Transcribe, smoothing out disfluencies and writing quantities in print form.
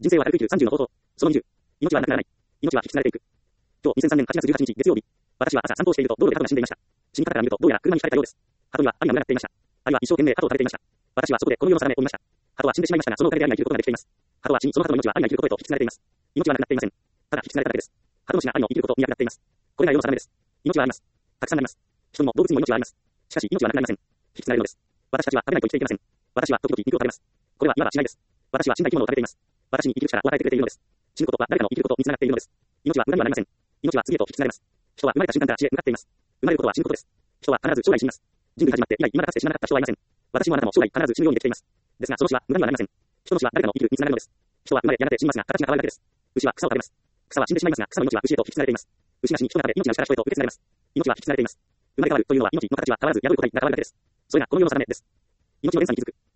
人生は軽く生きる30の方法。その20。命はなくならない。命は引き継がれていく。今日2003年8月18日月曜日。私は朝散歩をしていると道路で鳩が死んでいました。死に方から見るとどうやら車にひかれたようです。鳩には兄が群がっていました。兄は一生懸命鳩を食べていました。私はそこでこの世の定めを見ました。鳩は死んでしまいましたが、そのおかげで兄が生きることができています。鳩は死に、その鳩の命は兄が生きることへと引き継がれています。命はなくなっていません。ただ引き継がれただけです。鳩の死が兄の生きることを見なくなっています。これが世の定めです。命はあります。たくさんあります。人にも動物にも命はあります。しかし命はなくなりません。引き継がれるのです。私たちは食べないと生きていけません。私は時々肉を食べます。これはいわば死ないです。私は死んだ生き物を食べています。私に生きる力を与えてくれているのです。死ぬことは誰かの生きることにつながっているのです。命は無駄にはなりません。命は次へと引き継がれます。人は生まれた瞬間から死へ向かっています。生まれることは死ぬことです。人は必ず将来死にます。人類始まって以来、未だかつて死ななかった人はいません。私もあなたも将来必ず死ぬようにできています。ですが、その死は無駄にはなりません。人の死は誰かの生きるにつながるのです。人は生まれやがて死にますが、形が変わるだけです。牛は草を食べます。草は死んでしまいますが、草の命は牛へと引き継がれています。牛が死に人が食べ、命が牛から人へと受け継がれます。命は引き継がれています。生まれ変わるというのは命の形は変わらず破ることに仲間るだけです。それがこの世の定めです。命の連鎖に気づく。